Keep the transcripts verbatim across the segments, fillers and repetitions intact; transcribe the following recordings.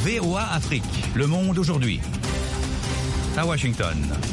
V O A Afrique. Le monde aujourd'hui. À Washington.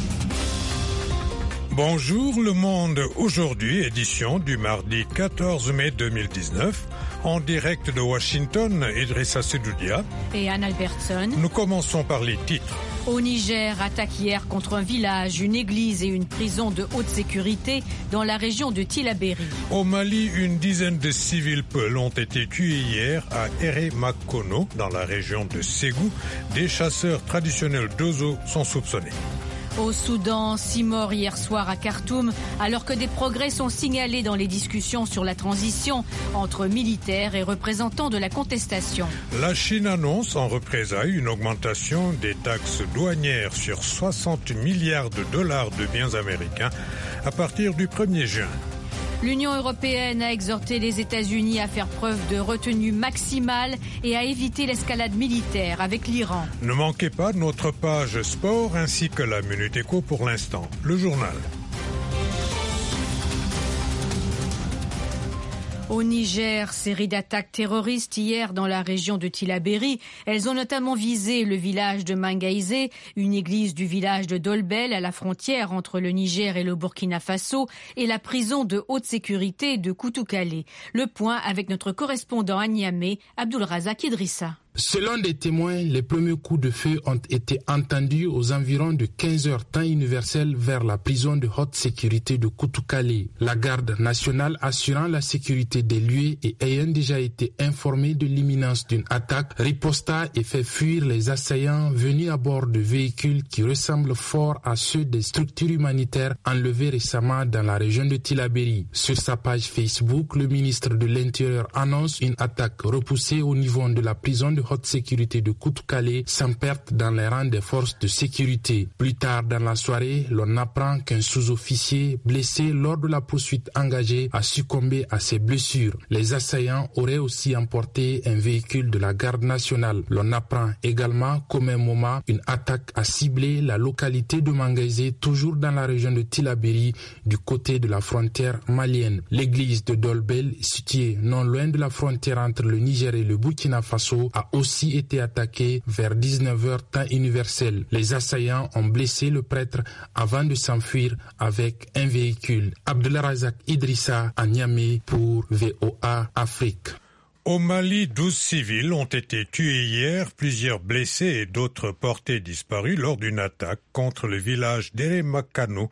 Bonjour Le Monde aujourd'hui, édition du mardi quatorze mai deux mille dix-neuf. En direct de Washington, Idrissa Sedoudia et Anne Albertson. Nous commençons par les titres. Au Niger, attaque hier contre un village, une église et une prison de haute sécurité dans la région de Tillabéri. Au Mali, une dizaine de civils peuls ont été tués hier à Eremakono, dans la région de Ségou. Des chasseurs traditionnels d'Ozo sont soupçonnés. Au Soudan, six morts hier soir à Khartoum, alors que des progrès sont signalés dans les discussions sur la transition entre militaires et représentants de la contestation. La Chine annonce en représailles une augmentation des taxes douanières sur soixante milliards de dollars de biens américains à partir du premier juin. L'Union européenne a exhorté les États-Unis à faire preuve de retenue maximale et à éviter l'escalade militaire avec l'Iran. Ne manquez pas notre page sport ainsi que la Minute Éco pour l'instant. Le journal. Au Niger, série d'attaques terroristes hier dans la région de Tillabéri. Elles ont notamment visé le village de Mangaïsé, une église du village de Dolbel à la frontière entre le Niger et le Burkina Faso et la prison de haute sécurité de Koutoukale. Le point avec notre correspondant à Niamey, Abdulrazak Idrissa. Selon des témoins, les premiers coups de feu ont été entendus aux environs de quinze heures temps universel vers la prison de haute sécurité de Koutoukale. La garde nationale assurant la sécurité des lieux et ayant déjà été informée de l'imminence d'une attaque, riposta et fait fuir les assaillants venus à bord de véhicules qui ressemblent fort à ceux des structures humanitaires enlevés récemment dans la région de Tillabéri. Sur sa page Facebook, le ministre de l'Intérieur annonce une attaque repoussée au niveau de la prison de haute sécurité de Koutoukale sans perte dans les rangs des forces de sécurité. Plus tard dans la soirée, l'on apprend qu'un sous-officier blessé lors de la poursuite engagée a succombé à ses blessures. Les assaillants auraient aussi emporté un véhicule de la garde nationale. L'on apprend également qu'au même moment, une attaque a ciblé la localité de Mangaïsé, toujours dans la région de Tillabéri, du côté de la frontière malienne. L'église de Dolbel, située non loin de la frontière entre le Niger et le Burkina Faso, a aussi été attaqué vers dix-neuf heures temps universel. Les assaillants ont blessé le prêtre avant de s'enfuir avec un véhicule. Abdulrazak Idrissa à Niamey pour V O A Afrique. Au Mali, douze civils ont été tués hier, plusieurs blessés et d'autres portés disparus lors d'une attaque contre le village d'Eremakono,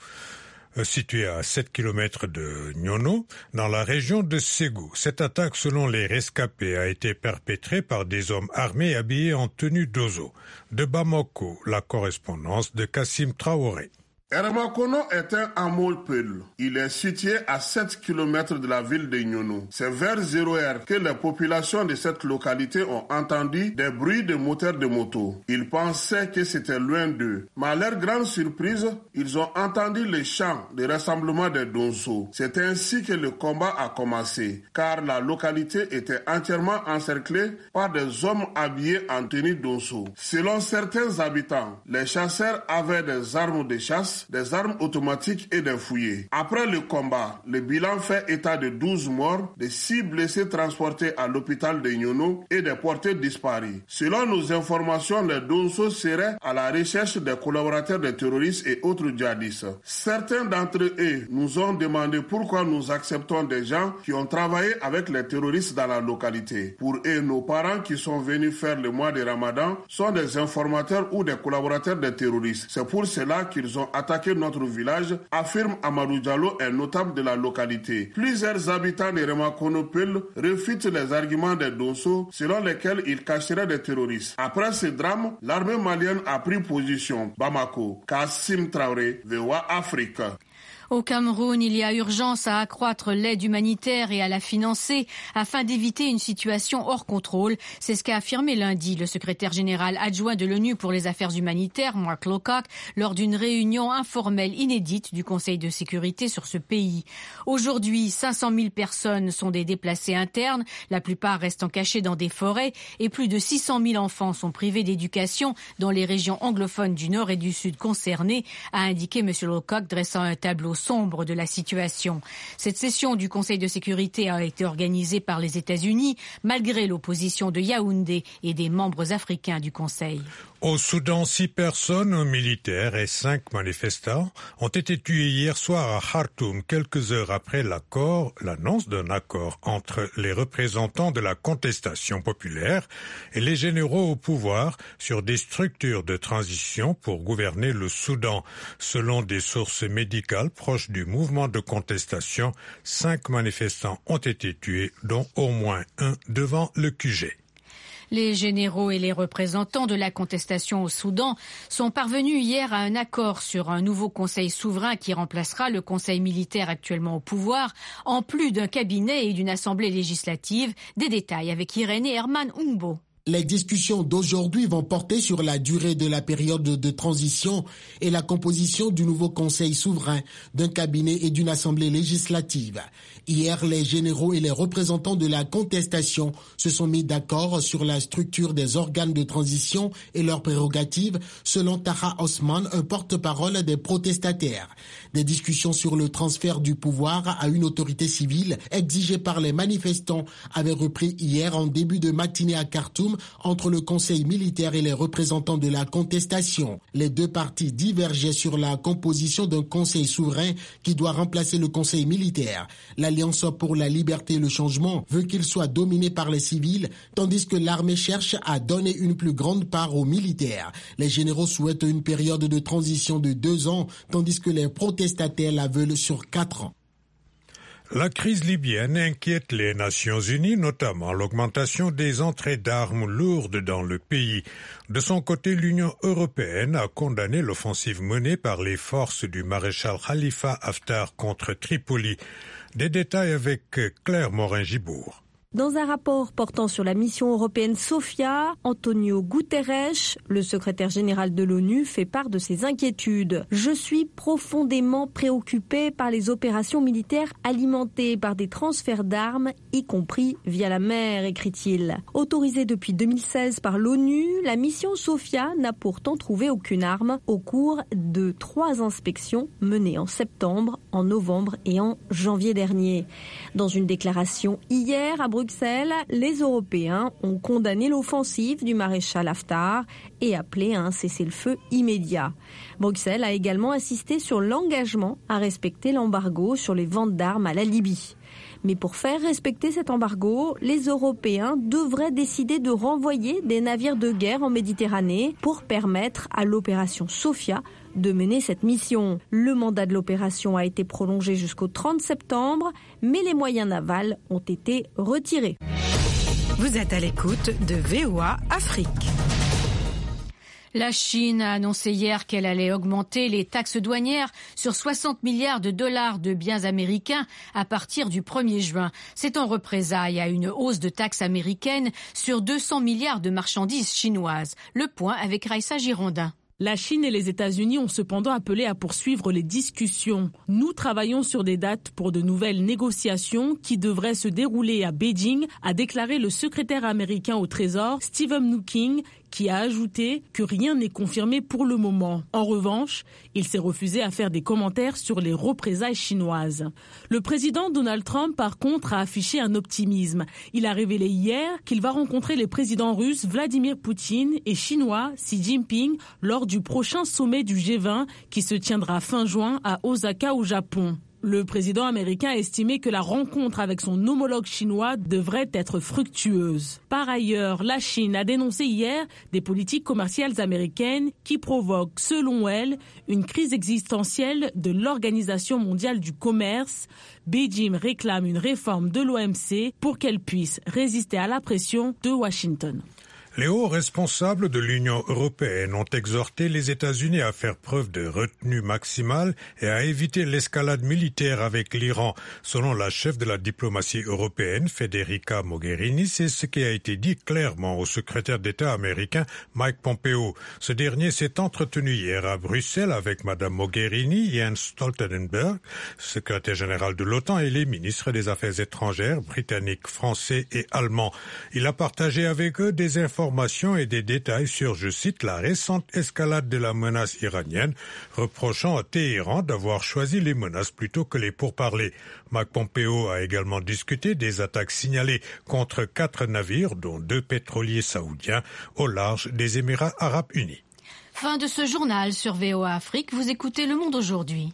situé à sept kilomètres de Nyono, dans la région de Ségou. Cette attaque, selon les rescapés, a été perpétrée par des hommes armés habillés en tenue d'Ozo. De Bamako, la correspondance de Kassim Traoré. Eremakono est un hameau peul. Il est situé à sept kilomètres de la ville de Nyono. C'est vers zéro heure que les populations de cette localité ont entendu des bruits de moteurs de moto. Ils pensaient que c'était loin d'eux. Mais à leur grande surprise, ils ont entendu les chants de rassemblement des Donso. C'est ainsi que le combat a commencé, car la localité était entièrement encerclée par des hommes habillés en tenue Donso. Selon certains habitants, les chasseurs avaient des armes de chasse, des armes automatiques et des fouillés. Après le combat, le bilan fait état de douze morts, de six blessés transportés à l'hôpital de Nyono et des portés disparus. Selon nos informations, les Donso seraient à la recherche des collaborateurs des terroristes et autres djihadistes. Certains d'entre eux nous ont demandé pourquoi nous acceptons des gens qui ont travaillé avec les terroristes dans la localité. Pour eux, nos parents qui sont venus faire le mois de Ramadan sont des informateurs ou des collaborateurs des terroristes. C'est pour cela qu'ils ont attaqué notre village, affirme Amadou Diallo, un notable de la localité. Plusieurs habitants de Eremakono Peul refutent les arguments des Donso selon lesquels ils cacheraient des terroristes. Après ce drame, l'armée malienne a pris position. Bamako, Kassim Traoré, V O A Afrique. Au Cameroun, il y a urgence à accroître l'aide humanitaire et à la financer afin d'éviter une situation hors contrôle. C'est ce qu'a affirmé lundi le secrétaire général adjoint de l'ONU pour les affaires humanitaires, Mark Lowcock, lors d'une réunion informelle inédite du Conseil de sécurité sur ce pays. Aujourd'hui, cinq cent mille personnes sont des déplacés internes, la plupart restant cachés dans des forêts, et plus de six cent mille enfants sont privés d'éducation dans les régions anglophones du Nord et du Sud concernées, a indiqué M. Lowcock, dressant un tableau sombre de la situation. Cette session du Conseil de sécurité a été organisée par les États-Unis, malgré l'opposition de Yaoundé et des membres africains du Conseil. Au Soudan, six personnes, un militaire et cinq manifestants ont été tués hier soir à Khartoum, quelques heures après l'accord, l'annonce d'un accord entre les représentants de la contestation populaire et les généraux au pouvoir sur des structures de transition pour gouverner le Soudan. Selon des sources médicales proches du mouvement de contestation, cinq manifestants ont été tués, dont au moins un devant le Q G. Les généraux et les représentants de la contestation au Soudan sont parvenus hier à un accord sur un nouveau conseil souverain qui remplacera le conseil militaire actuellement au pouvoir, en plus d'un cabinet et d'une assemblée législative. Des détails avec Irène Herman Umbo. Les discussions d'aujourd'hui vont porter sur la durée de la période de transition et la composition du nouveau conseil souverain, d'un cabinet et d'une assemblée législative. Hier, les généraux et les représentants de la contestation se sont mis d'accord sur la structure des organes de transition et leurs prérogatives, selon Taha Osman, un porte-parole des protestataires. Des discussions sur le transfert du pouvoir à une autorité civile exigée par les manifestants avaient repris hier en début de matinée à Khartoum entre le conseil militaire et les représentants de la contestation. Les deux parties divergeaient sur la composition d'un conseil souverain qui doit remplacer le conseil militaire. L'Alliance pour la liberté et le changement veut qu'il soit dominé par les civils, tandis que l'armée cherche à donner une plus grande part aux militaires. Les généraux souhaitent une période de transition de deux ans, tandis que les protestataires la veulent sur quatre ans. La crise libyenne inquiète les Nations Unies, notamment l'augmentation des entrées d'armes lourdes dans le pays. De son côté, l'Union européenne a condamné l'offensive menée par les forces du maréchal Khalifa Haftar contre Tripoli. Des détails avec Claire Morin-Gibourg. Dans un rapport portant sur la mission européenne Sophia, Antonio Guterres, le secrétaire général de l'ONU, fait part de ses inquiétudes. « Je suis profondément préoccupé par les opérations militaires alimentées par des transferts d'armes, y compris via la mer », écrit-il. Autorisée depuis deux mille seize par l'ONU, la mission Sophia n'a pourtant trouvé aucune arme au cours de trois inspections menées en septembre, en novembre et en janvier dernier. Dans une déclaration hier à Bruxelles, Bruxelles, les Européens ont condamné l'offensive du maréchal Haftar et appelé à un cessez-le-feu immédiat. Bruxelles a également insisté sur l'engagement à respecter l'embargo sur les ventes d'armes à la Libye. Mais pour faire respecter cet embargo, les Européens devraient décider de renvoyer des navires de guerre en Méditerranée pour permettre à l'opération Sophia de mener cette mission. Le mandat de l'opération a été prolongé jusqu'au trente septembre, mais les moyens navals ont été retirés. Vous êtes à l'écoute de V O A Afrique. La Chine a annoncé hier qu'elle allait augmenter les taxes douanières sur soixante milliards de dollars de biens américains à partir du premier juin. C'est en représailles à une hausse de taxes américaines sur deux cents milliards de marchandises chinoises. Le point avec Raïssa Girondin. La Chine et les États-Unis ont cependant appelé à poursuivre les discussions. Nous travaillons sur des dates pour de nouvelles négociations qui devraient se dérouler à Beijing, a déclaré le secrétaire américain au Trésor, Steven Mnuchin, qui a ajouté que rien n'est confirmé pour le moment. En revanche, il s'est refusé à faire des commentaires sur les représailles chinoises. Le président Donald Trump, par contre, a affiché un optimisme. Il a révélé hier qu'il va rencontrer les présidents russes Vladimir Poutine et chinois Xi Jinping lors du prochain sommet du G vingt qui se tiendra fin juin à Osaka au Japon. Le président américain a estimé que la rencontre avec son homologue chinois devrait être fructueuse. Par ailleurs, la Chine a dénoncé hier des politiques commerciales américaines qui provoquent, selon elle, une crise existentielle de l'Organisation mondiale du commerce. Beijing réclame une réforme de l'O M C pour qu'elle puisse résister à la pression de Washington. Les hauts responsables de l'Union européenne ont exhorté les États-Unis à faire preuve de retenue maximale et à éviter l'escalade militaire avec l'Iran. Selon la chef de la diplomatie européenne, Federica Mogherini, c'est ce qui a été dit clairement au secrétaire d'État américain Mike Pompeo. Ce dernier s'est entretenu hier à Bruxelles avec Madame Mogherini, Jens Stoltenberg, secrétaire général de l'OTAN, et les ministres des Affaires étrangères britanniques, français et allemands. Il a partagé avec eux des informations informations et des détails sur, je cite, la récente escalade de la menace iranienne, reprochant à Téhéran d'avoir choisi les menaces plutôt que les pourparlers. Mike Pompeo a également discuté des attaques signalées contre quatre navires, dont deux pétroliers saoudiens, au large des Émirats arabes unis. Fin de ce journal sur V O A Afrique. Vous écoutez Le Monde aujourd'hui.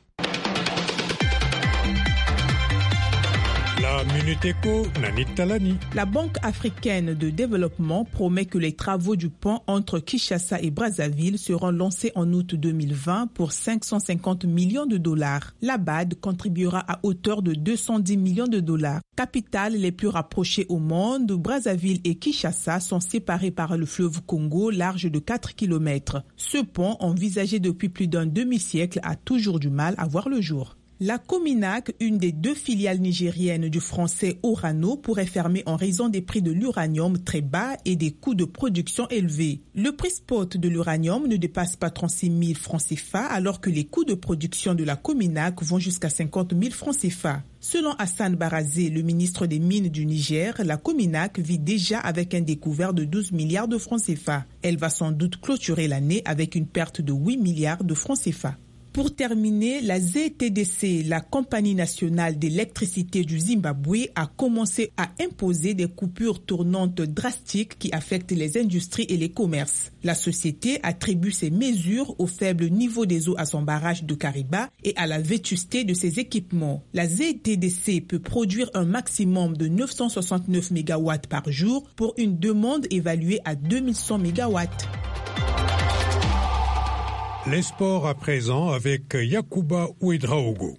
La Minute Éco, Nanit Talani. La Banque africaine de développement promet que les travaux du pont entre Kinshasa et Brazzaville seront lancés en août deux mille vingt pour cinq cent cinquante millions de dollars. La B A D contribuera à hauteur de deux cent dix millions de dollars. Capitales les plus rapprochées au monde, Brazzaville et Kinshasa sont séparés par le fleuve Congo, large de quatre kilomètres. Ce pont, envisagé depuis plus d'un demi-siècle, a toujours du mal à voir le jour. La Cominac, une des deux filiales nigériennes du français Orano, pourrait fermer en raison des prix de l'uranium très bas et des coûts de production élevés. Le prix spot de l'uranium ne dépasse pas trente-six mille francs C F A alors que les coûts de production de la Cominac vont jusqu'à cinquante mille francs C F A. Selon Hassan Barazé, le ministre des Mines du Niger, la Cominac vit déjà avec un découvert de douze milliards de francs C F A. Elle va sans doute clôturer l'année avec une perte de huit milliards de francs C F A. Pour terminer, la Z T D C, la compagnie nationale d'électricité du Zimbabwe, a commencé à imposer des coupures tournantes drastiques qui affectent les industries et les commerces. La société attribue ces mesures au faible niveau des eaux à son barrage de Kariba et à la vétusté de ses équipements. La Z T D C peut produire un maximum de neuf cent soixante-neuf mégawatts par jour pour une demande évaluée à deux mille cent mégawatts. Les sports à présent avec Yacouba Ouedraogo.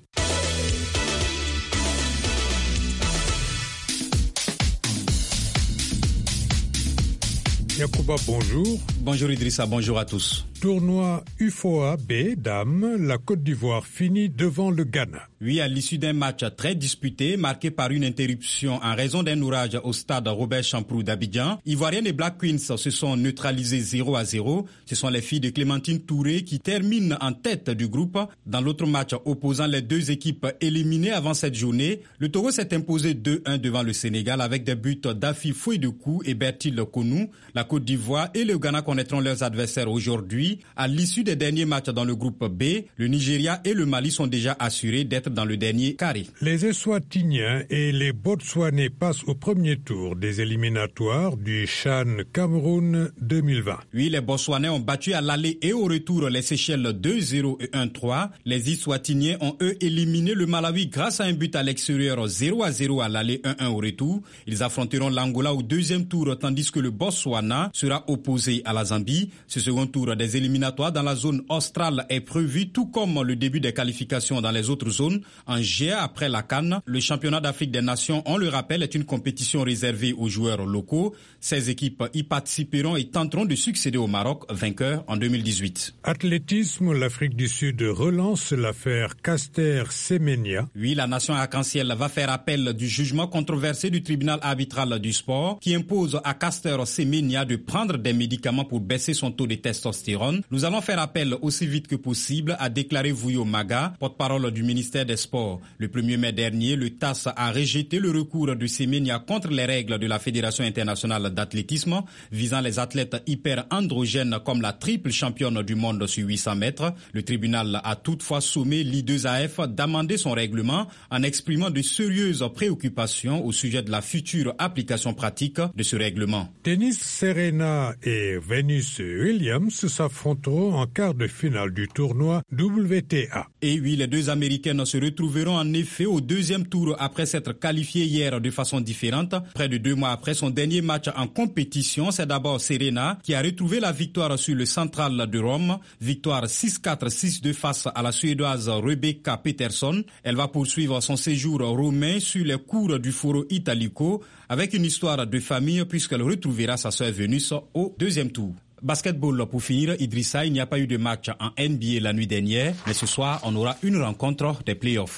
Yacouba, bonjour. Bonjour Idrissa, bonjour à tous. Tournoi U F O A B, dames, la Côte d'Ivoire finit devant le Ghana. Oui, à l'issue d'un match très disputé, marqué par une interruption en raison d'un orage au stade Robert Champrou d'Abidjan, Ivoiriennes et Black Queens se sont neutralisées zéro à zéro. Ce sont les filles de Clémentine Touré qui terminent en tête du groupe. Dans l'autre match opposant les deux équipes éliminées avant cette journée, le Togo s'est imposé deux un devant le Sénégal avec des buts d'Afi Fouedoukou et Bertil Konou. La Côte d'Ivoire et le Ghana connaîtront leurs adversaires aujourd'hui. À l'issue des derniers matchs dans le groupe B, le Nigeria et le Mali sont déjà assurés d'être dans le dernier carré. Les Eswatiniens et les Botswanais passent au premier tour des éliminatoires du CHAN Cameroun deux mille vingt. Oui, les Botswanais ont battu à l'aller et au retour les Seychelles deux zéro et un trois. Les Eswatiniens ont eux éliminé le Malawi grâce à un but à l'extérieur zéro à zéro à l'aller, un un au retour. Ils affronteront l'Angola au deuxième tour tandis que le Botswana sera opposé à la Zambie. Ce second tour des éliminatoires dans la zone australe est prévu tout comme le début des qualifications dans les autres zones. En juillet, après la CAN, le championnat d'Afrique des Nations, on le rappelle, est une compétition réservée aux joueurs locaux. Ces équipes y participeront et tenteront de succéder au Maroc, vainqueur en deux mille dix-huit. Athlétisme, l'Afrique du Sud relance l'affaire Caster-Semenya. Oui, la nation arc-en-ciel va faire appel du jugement controversé du tribunal arbitral du sport qui impose à Caster-Semenya de prendre des médicaments pour baisser son taux de testostérone. Nous allons faire appel aussi vite que possible, a déclaré Vouyo Maga, porte-parole du ministère des Sports. Le premier mai dernier, le T A S a rejeté le recours de Semenya contre les règles de la Fédération internationale d'athlétisme visant les athlètes hyper-androgènes comme la triple championne du monde sur huit cents mètres. Le tribunal a toutefois sommé l'I deux A F d'amender son règlement en exprimant de sérieuses préoccupations au sujet de la future application pratique de ce règlement. Tennis, Serena et Venus Williams s'affronteront en quart de finale du tournoi W T A. Et oui, les deux Américaines se retrouveront en effet au deuxième tour après s'être qualifiées hier de façon différente. Près de deux mois après son dernier match en compétition, c'est d'abord Serena qui a retrouvé la victoire sur le Central de Rome. Victoire six quatre six deux face à la Suédoise Rebecca Peterson. Elle va poursuivre son séjour romain sur les cours du Foro Italico avec une histoire de famille puisqu'elle retrouvera sa sœur Vénus au deuxième tour. Basketball pour finir, Idrissa, il n'y a pas eu de match en N B A la nuit dernière, mais ce soir, on aura une rencontre des playoffs.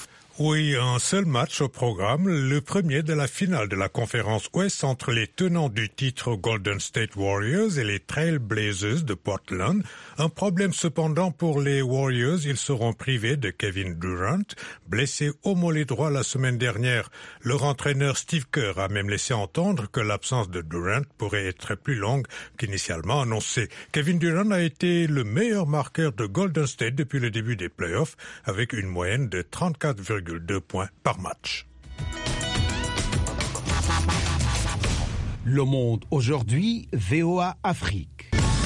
Oui, un seul match au programme, le premier de la finale de la conférence Ouest entre les tenants du titre Golden State Warriors et les Trail Blazers de Portland. Un problème cependant pour les Warriors, ils seront privés de Kevin Durant, blessé au mollet droit la semaine dernière. Leur entraîneur Steve Kerr a même laissé entendre que l'absence de Durant pourrait être plus longue qu'initialement annoncé. Kevin Durant a été le meilleur marqueur de Golden State depuis le début des playoffs, avec une moyenne de trente-quatre virgule deux points par match. Le Monde aujourd'hui, V O A Afrique.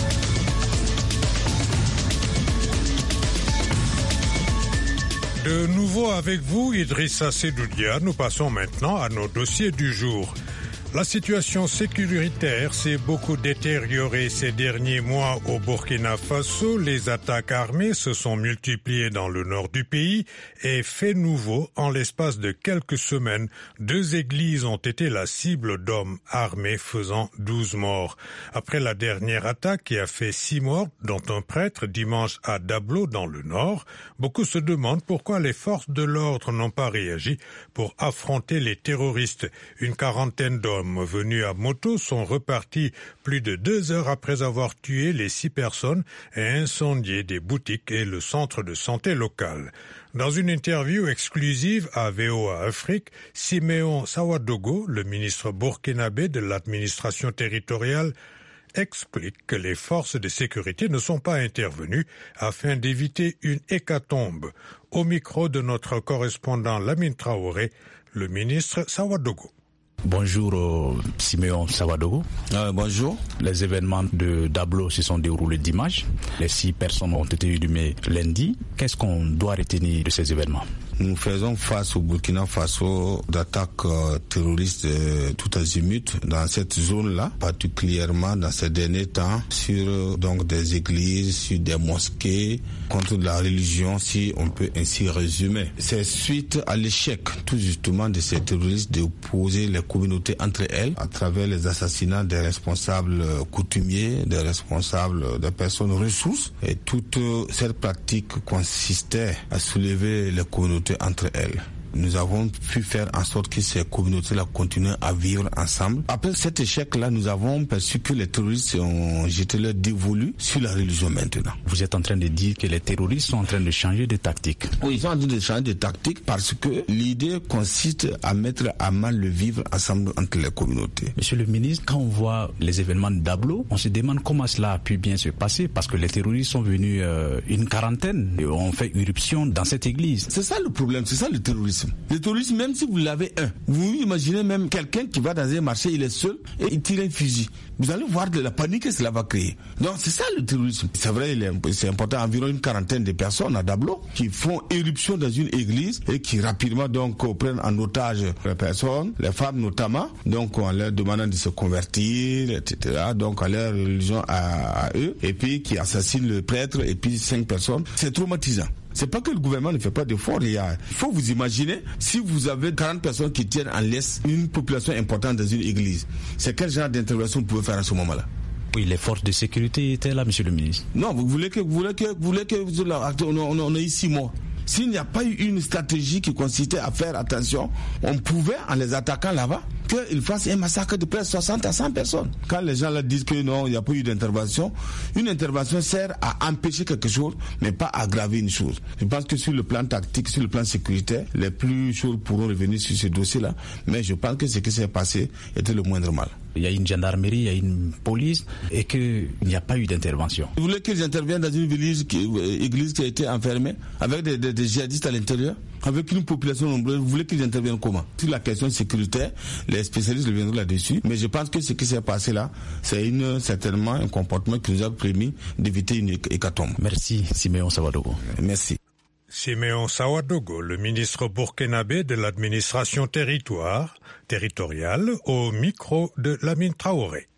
De nouveau avec vous, Idrissa Sedoudia, nous passons maintenant à nos dossiers du jour. La situation sécuritaire s'est beaucoup détériorée ces derniers mois au Burkina Faso. Les attaques armées se sont multipliées dans le nord du pays et fait nouveau, en l'espace de quelques semaines, deux églises ont été la cible d'hommes armés faisant douze morts. Après la dernière attaque qui a fait six morts, dont un prêtre dimanche à Dablo dans le nord, beaucoup se demandent pourquoi les forces de l'ordre n'ont pas réagi pour affronter les terroristes. Une quarantaine d'hommes venus à moto sont repartis plus de deux heures après avoir tué les six personnes et incendié des boutiques et le centre de santé local. Dans une interview exclusive à V O A Afrique, Siméon Sawadogo, le ministre burkinabé de l'administration territoriale, explique que les forces de sécurité ne sont pas intervenues afin d'éviter une hécatombe. Au micro de notre correspondant Lamine Traoré, le ministre Sawadogo. Bonjour euh, Siméon Sawadogo. Euh, bonjour. Les événements de Dablo se sont déroulés dimanche. Les six personnes ont été inhumées lundi. Qu'est-ce qu'on doit retenir de ces événements? Nous faisons face au Burkina Faso d'attaques euh, terroristes euh, tout azimut dans cette zone-là, particulièrement dans ces derniers temps, sur euh, donc des églises, sur des mosquées, contre la religion, si on peut ainsi résumer. C'est suite à l'échec tout justement de ces terroristes de poser les communautés entre elles à travers les assassinats des responsables coutumiers, des responsables des personnes ressources. Et toute euh, cette pratique consistait à soulever les communautés entre elles. Nous avons pu faire en sorte que ces communautés-là continuent à vivre ensemble. Après cet échec-là, nous avons perçu que les terroristes ont jeté leur dévolu sur la religion maintenant. Vous êtes en train de dire que les terroristes sont en train de changer de tactique. Oui, ils sont en train de changer de tactique parce que l'idée consiste à mettre à mal le vivre ensemble entre les communautés. Monsieur le ministre, quand on voit les événements de Dablo, on se demande comment cela a pu bien se passer parce que les terroristes sont venus euh, une quarantaine et ont fait irruption dans cette église. C'est ça le problème, c'est ça le terrorisme. Le terrorisme, même si vous l'avez un, vous imaginez même quelqu'un qui va dans un marché, il est seul et il tire un fusil. Vous allez voir de la panique que cela va créer. Donc c'est ça le terrorisme. C'est vrai, il est, c'est important, environ une quarantaine de personnes à Dablo qui font éruption dans une église et qui rapidement donc prennent en otage les personnes, les femmes notamment, donc en leur demandant de se convertir, et cetera. Donc à leur religion à, à eux, et puis qui assassinent le prêtre et puis cinq personnes. C'est traumatisant. C'est pas que le gouvernement ne fait pas d'efforts. Il y a, il faut vous imaginer, si vous avez quarante personnes qui tiennent en laisse une population importante dans une église, c'est quel genre d'intervention vous pouvez faire à ce moment-là? Oui, les forces de sécurité étaient là, monsieur le ministre. Non, vous voulez que, vous voulez que, vous voulez que, on, on, on est ici, moi. S'il n'y a pas eu une stratégie qui consistait à faire attention, on pouvait, en les attaquant là-bas, qu'ils fassent un massacre de près de soixante à cent personnes. Quand les gens là disent que non, il n'y a pas eu d'intervention, une intervention sert à empêcher quelque chose, mais pas à aggraver une chose. Je pense que sur le plan tactique, sur le plan sécuritaire, les plus chauds pourront revenir sur ce dossier-là, mais je pense que ce qui s'est passé était le moindre mal. Il y a une gendarmerie, il y a une police et qu'il n'y a pas eu d'intervention. Vous voulez qu'ils interviennent dans une église qui, euh, église qui a été enfermée avec des, des, des djihadistes à l'intérieur, avec une population nombreuse, vous voulez qu'ils interviennent comment? Sur la question sécuritaire, les spécialistes reviendront là-dessus, mais je pense que ce qui s'est passé là, c'est une, certainement un comportement qui nous a permis d'éviter une hécatombe. Merci Siméon Sawadogo. Merci. Siméon Sawadogo, le ministre burkinabé de l'administration territoire, territoriale, au micro de Lamine Traoré.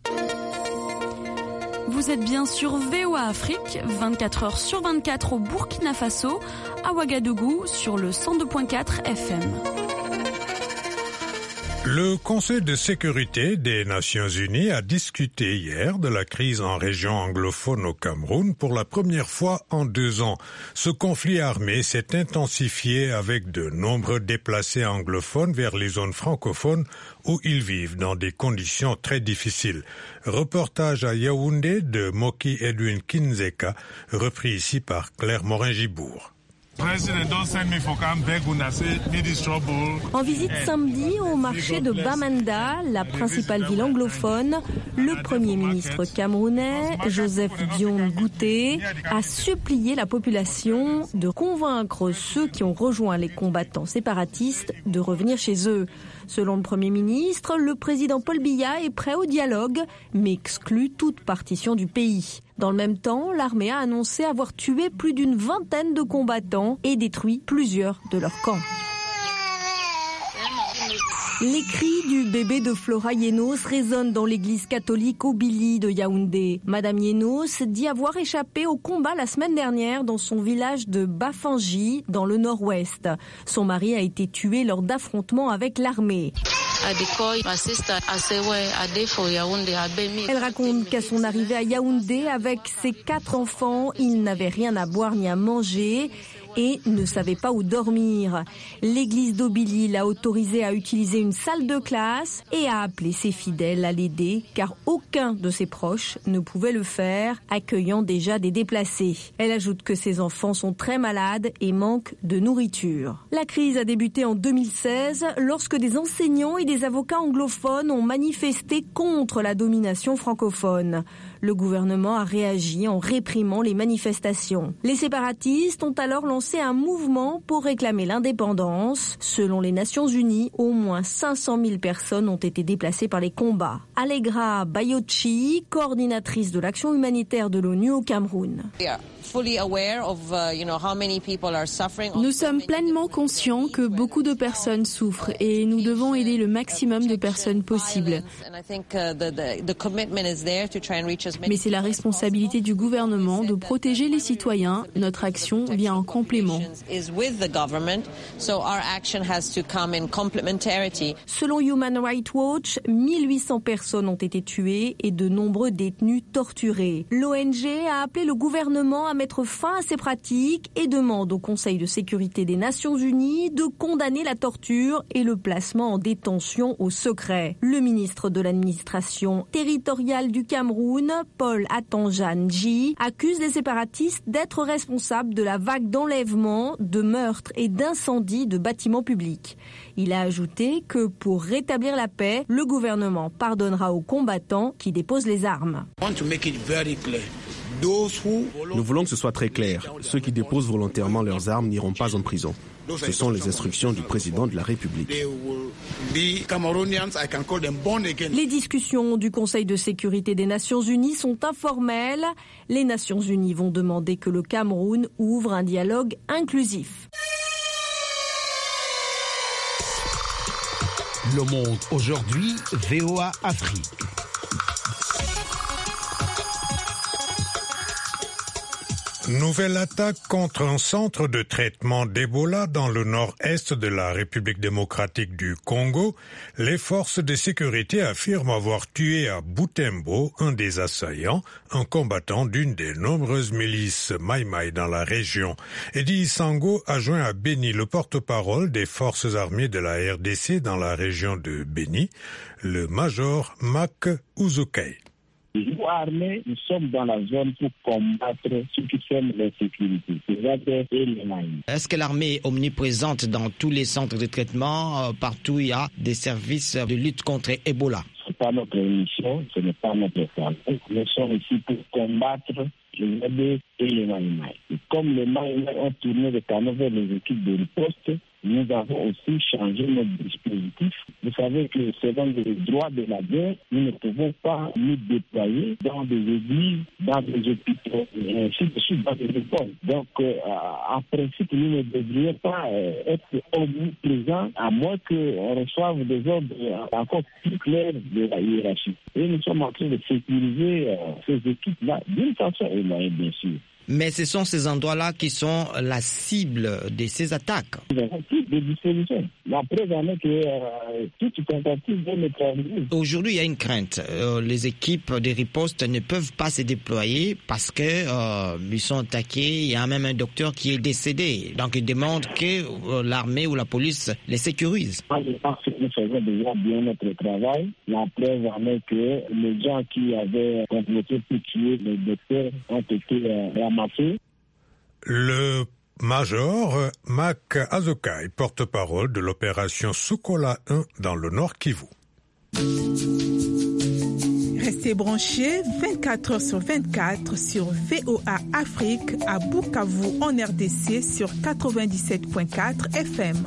Vous êtes bien sur V O A Afrique, vingt-quatre heures sur vingt-quatre au Burkina Faso, à Ouagadougou sur le cent deux virgule quatre F M. Le Conseil de sécurité des Nations Unies a discuté hier de la crise en région anglophone au Cameroun pour la première fois en deux ans. Ce conflit armé s'est intensifié avec de nombreux déplacés anglophones vers les zones francophones où ils vivent dans des conditions très difficiles. Reportage à Yaoundé de Moki Edwin Kinzeka, repris ici par Claire Morin-Gibourg. En visite samedi au marché de Bamenda, la principale ville anglophone, le Premier ministre camerounais, Joseph Dion Ngouté, a supplié la population de convaincre ceux qui ont rejoint les combattants séparatistes de revenir chez eux. Selon le Premier ministre, le président Paul Biya est prêt au dialogue, mais exclut toute partition du pays. Dans le même temps, l'armée a annoncé avoir tué plus d'une vingtaine de combattants et détruit plusieurs de leurs camps. Les cris du bébé de Flora Yenos résonnent dans l'église catholique Obili de Yaoundé. Madame Yenos dit avoir échappé au combat la semaine dernière dans son village de Bafangi, dans le nord-ouest. Son mari a été tué lors d'affrontements avec l'armée. Elle raconte qu'à son arrivée à Yaoundé avec ses quatre enfants, il n'avait rien à boire ni à manger et ne savait pas où dormir. L'église d'Obili l'a autorisé à utiliser une salle de classe et a appelé ses fidèles à l'aider car aucun de ses proches ne pouvait le faire, accueillant déjà des déplacés. Elle ajoute que ses enfants sont très malades et manquent de nourriture. La crise a débuté en deux mille seize lorsque des enseignants et des avocats anglophones ont manifesté contre la domination francophone. Le gouvernement a réagi en réprimant les manifestations. Les séparatistes ont alors lancé un mouvement pour réclamer l'indépendance. Selon les Nations Unies, au moins cinq cent mille personnes ont été déplacées par les combats. Allegra Bayochi, coordinatrice de l'action humanitaire de l'ONU au Cameroun. Nous sommes pleinement conscients que beaucoup de personnes souffrent et nous devons aider le maximum de personnes possible. Mais c'est la responsabilité du gouvernement de protéger les citoyens. Notre action vient en complément. Selon Human Rights Watch, mille huit cents personnes ont été tuées et de nombreux détenus torturés. L'O N G a appelé le gouvernement à mettre fin à ces pratiques et demande au Conseil de sécurité des Nations Unies de condamner la torture et le placement en détention au secret. Le ministre de l'administration territoriale du Cameroun, Paul Atanja Nji, accuse les séparatistes d'être responsables de la vague d'enlèvements, de meurtres et d'incendies de bâtiments publics. Il a ajouté que pour rétablir la paix, le gouvernement pardonnera aux combattants qui déposent les armes. Nous voulons que ce soit très clair. Ceux qui déposent volontairement leurs armes n'iront pas en prison. Ce sont les instructions du président de la République. Les discussions du Conseil de sécurité des Nations Unies sont informelles. Les Nations Unies vont demander que le Cameroun ouvre un dialogue inclusif. Le Monde aujourd'hui, V O A Afrique. Nouvelle attaque contre un centre de traitement d'Ebola dans le nord-est de la République démocratique du Congo. Les forces de sécurité affirment avoir tué à Butembo un des assaillants, un combattant d'une des nombreuses milices Maï-Maï dans la région. Eddie Sango a joint à Beni le porte-parole des forces armées de la R D C dans la région de Beni, le major Mak Ouzoukai. Nous, armés, nous sommes dans la zone pour combattre ceux qui sont la sécurité, les A D F et les Maïs. Est-ce que l'armée est omniprésente dans tous les centres de traitement? Partout, il y a des services de lutte contre Ebola. Ce n'est pas notre mission, ce n'est pas notre travail. Nous sommes ici pour combattre les A D F et les Maïs. Et comme les Maïs ont tourné le canot vers les équipes de riposte, nous avons aussi changé notre dispositif. Vous savez que selon les droits de la guerre, nous ne pouvons pas nous déployer dans des églises, dans des hôpitaux, et ainsi de suite, dans des écoles. Donc, euh, en principe, nous ne devrions pas euh, être omniprésents, à moins qu'on reçoive des ordres encore plus clairs de la hiérarchie. Et nous sommes en train de sécuriser euh, ces équipes-là d'une façon éloignée, bien sûr. Mais ce sont ces endroits-là qui sont la cible de ces attaques. Des dispositions. La preuve en est que euh, toute tentative de neutraliser. Aujourd'hui, il y a une crainte. Euh, les équipes de riposte ne peuvent pas se déployer parce que euh, ils sont attaqués. Il y a même un docteur qui est décédé. Donc, ils demandent que euh, l'armée ou la police les sécurise. Je pense que nous faisons déjà bien notre travail. La preuve en est que les gens qui avaient complété pour tuer les docteurs ont été euh, ramassés. Le Major Mac Azokai, porte-parole de l'opération Sukola un dans le Nord Kivu. Restez branchés vingt-quatre heures sur vingt-quatre sur V O A Afrique à Bukavu en R D C sur quatre-vingt-dix-sept virgule quatre F M.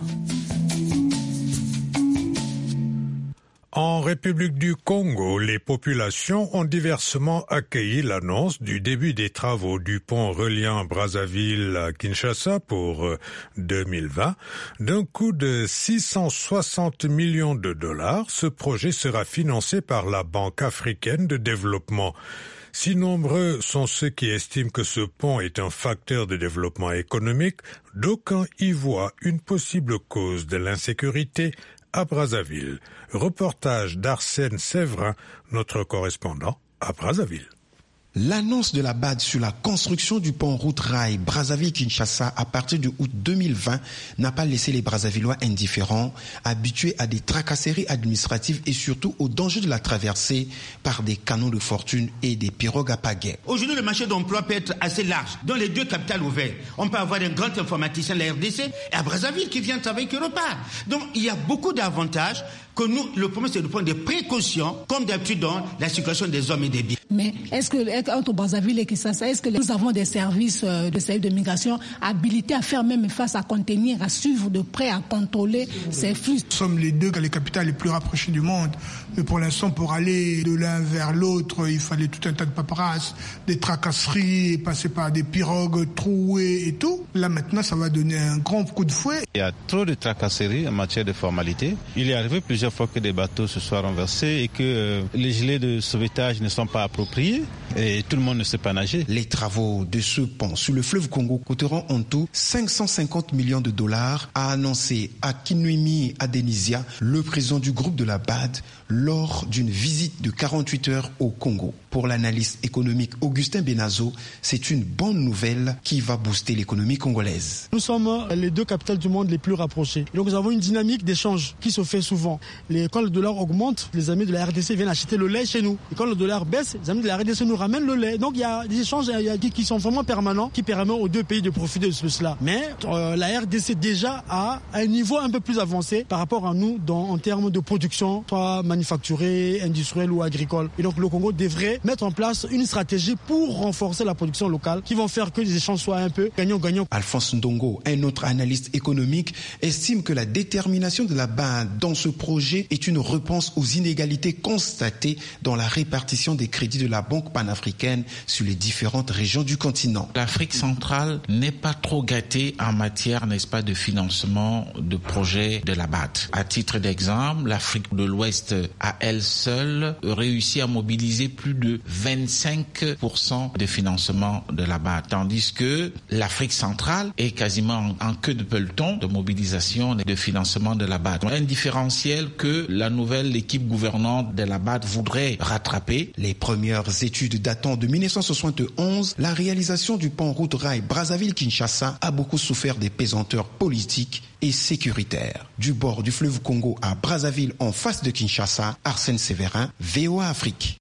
En République du Congo, les populations ont diversement accueilli l'annonce du début des travaux du pont reliant Brazzaville à Kinshasa pour deux mille vingt. D'un coût de six cent soixante millions de dollars, ce projet sera financé par la Banque africaine de développement. Si nombreux sont ceux qui estiment que ce pont est un facteur de développement économique, d'aucuns y voient une possible cause de l'insécurité à Brazzaville. Reportage d'Arsène Séverin, notre correspondant à Brazzaville. L'annonce de la B A D sur la construction du pont route rail Brazzaville-Kinshasa à partir de août deux mille vingt n'a pas laissé les Brazzavillois indifférents, habitués à des tracasseries administratives et surtout au danger de la traversée par des canons de fortune et des pirogues à pagaie. Aujourd'hui, le marché d'emploi peut être assez large. Dans les deux capitales ouvertes, on peut avoir un grand informaticien de la R D C et à Brazzaville qui vient travailler qui repart. Donc, il y a beaucoup d'avantages que nous, le premier, c'est de prendre des précautions, comme d'habitude dans la circulation des hommes et des biens. Mais est-ce que, entre Brazzaville et Kinshasa, est-ce que nous avons des services de services de migration habilités à faire même face à contenir, à suivre de près, à contrôler ces flux? Nous sommes les deux les capitales les plus rapprochées du monde. Mais pour l'instant, pour aller de l'un vers l'autre, il fallait tout un tas de paperasses, des tracasseries, passer par des pirogues trouées et tout. Là, maintenant, ça va donner un grand coup de fouet. Il y a trop de tracasseries en matière de formalités. Il est arrivé plusieurs fois que des bateaux se soient renversés et que euh, les gilets de sauvetage ne sont pas appropriés et tout le monde ne sait pas nager. Les travaux de ce pont sur le fleuve Congo coûteront en tout cinq cent cinquante millions de dollars, a annoncé Akinwumi Adenisia, le président du groupe de la B A D, lors d'une visite de quarante-huit heures au Congo. Pour l'analyste économique Augustin Benazo, c'est une bonne nouvelle qui va booster l'économie congolaise. Nous sommes les deux capitales du monde les plus rapprochées. Donc nous avons une dynamique d'échange qui se fait souvent. Les, quand le dollar augmente, les amis de la R D C viennent acheter le lait chez nous. Et quand le dollar baisse, les amis de la R D C nous ramènent le lait. Donc il y a des échanges il y a, qui sont vraiment permanents, qui permettent aux deux pays de profiter de cela. Mais euh, la R D C déjà a un niveau un peu plus avancé par rapport à nous dans, en termes de production, soit manufacturée, industrielle ou agricole. Et donc le Congo devrait mettre en place une stratégie pour renforcer la production locale qui vont faire que les échanges soient un peu gagnant-gagnant. Alphonse Ndongo, un autre analyste économique, estime que la détermination de la B A D dans ce projet est une réponse aux inégalités constatées dans la répartition des crédits de la Banque panafricaine sur les différentes régions du continent. L'Afrique centrale n'est pas trop gâtée en matière, n'est-ce pas, de financement de projets de la B A D. À titre d'exemple, l'Afrique de l'Ouest à elle seule réussit à mobiliser plus de vingt-cinq pour cent de financement de la B A D, tandis que l'Afrique centrale est quasiment en queue de peloton de mobilisation et de financement de la B A D. Un différentiel que la nouvelle équipe gouvernante de la B A D voudrait rattraper. Les premières études datant de mille neuf cent soixante-onze, la réalisation du pont route rail Brazzaville-Kinshasa a beaucoup souffert des pesanteurs politiques et sécuritaires. Du bord du fleuve Congo à Brazzaville en face de Kinshasa, Arsène Séverin, V O A Afrique.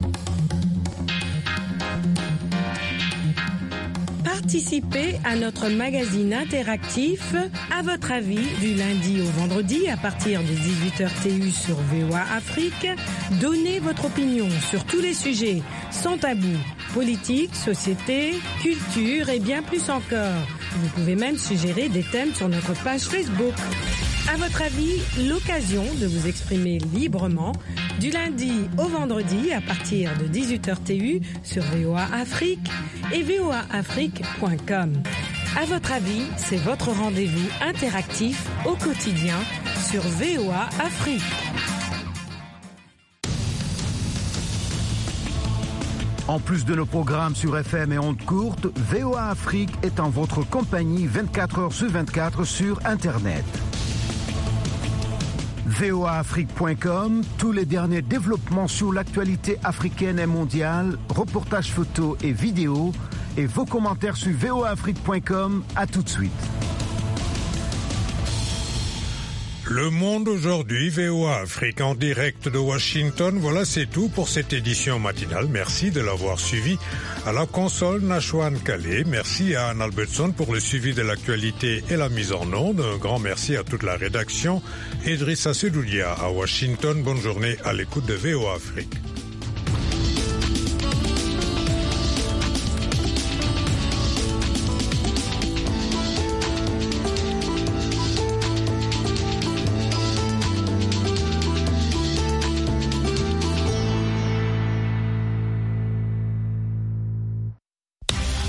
Participez à notre magazine interactif À votre avis du lundi au vendredi à partir de dix-huit heures T U sur V O A Afrique. Donnez votre opinion sur tous les sujets sans tabou, politique, société, culture et bien plus encore. Vous pouvez même suggérer des thèmes sur notre page Facebook. À votre avis, l'occasion de vous exprimer librement du lundi au vendredi à partir de dix-huit heures T U sur V O A Afrique et V O A Afrique point com. À votre avis, c'est votre rendez-vous interactif au quotidien sur V O A Afrique. En plus de nos programmes sur F M et ondes courtes, V O A Afrique est en votre compagnie vingt-quatre heures sur vingt-quatre sur Internet. V O A Afrique point com, tous les derniers développements sur l'actualité africaine et mondiale, reportages photos et vidéos, et vos commentaires sur V O A Afrique point com. À tout de suite. Le Monde aujourd'hui, V O A Afrique en direct de Washington. Voilà, c'est tout pour cette édition matinale. Merci de l'avoir suivi. À la console, Nashwan Calais. Merci à Anne Albertson pour le suivi de l'actualité et la mise en onde. Un grand merci à toute la rédaction. Idrissa Sedoulia à Washington. Bonne journée à l'écoute de V O A Afrique.